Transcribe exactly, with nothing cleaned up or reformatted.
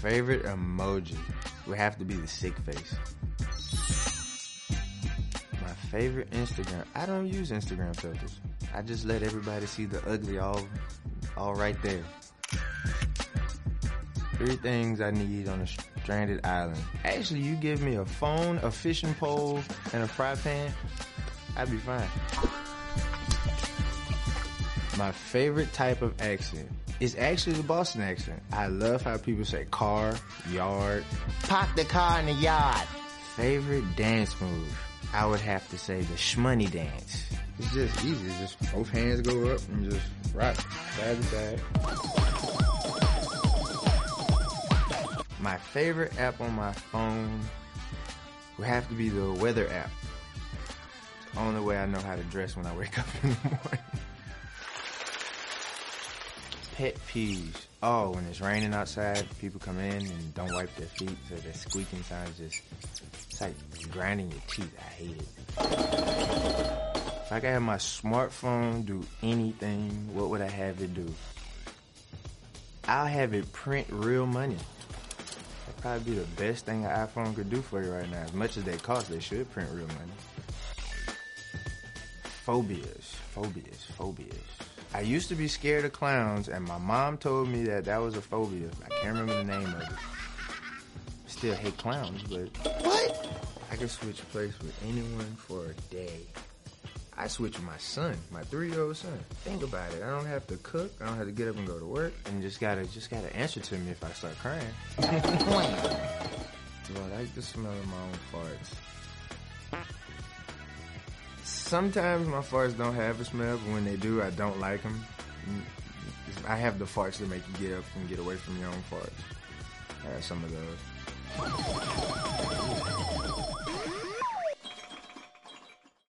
favorite emoji would have to be the sick face. My favorite Instagram, I don't use Instagram filters. I just let everybody see the ugly all, all right there. Three things I need on a stranded island. Actually, you give me a phone, a fishing pole, and a fry pan, I'd be fine. My favorite type of accent is actually the Boston accent. I love how people say car, yard. Park the car in the yard. Favorite dance move? I would have to say the shmoney dance. It's just easy. It's just both hands go up and just rock side to side. My favorite app on my phone would have to be the weather app. It's the only way I know how to dress when I wake up in the morning. Pet peeves. Oh, when it's raining outside, people come in and don't wipe their feet, so that squeaking sound just, it's like grinding your teeth. I hate it. If I could have my smartphone do anything, what would I have it do? I'll have it print real money. That'd probably be the best thing an iPhone could do for you right now. As much as they cost, they should print real money. Phobias, phobias, phobias. I used to be scared of clowns, and my mom told me that that was a phobia. I can't remember the name of it. Still hate clowns, but what? I could switch place with anyone for a day. I switch with my son, my three-year-old son. Think about it. I don't have to cook. I don't have to get up and go to work, and just gotta just gotta answer to me if I start crying. Do I like the smell of my own farts? Sometimes my farts don't have a smell, but when they do, I don't like them. I have the farts that make you get up and get away from your own farts. I have some of those.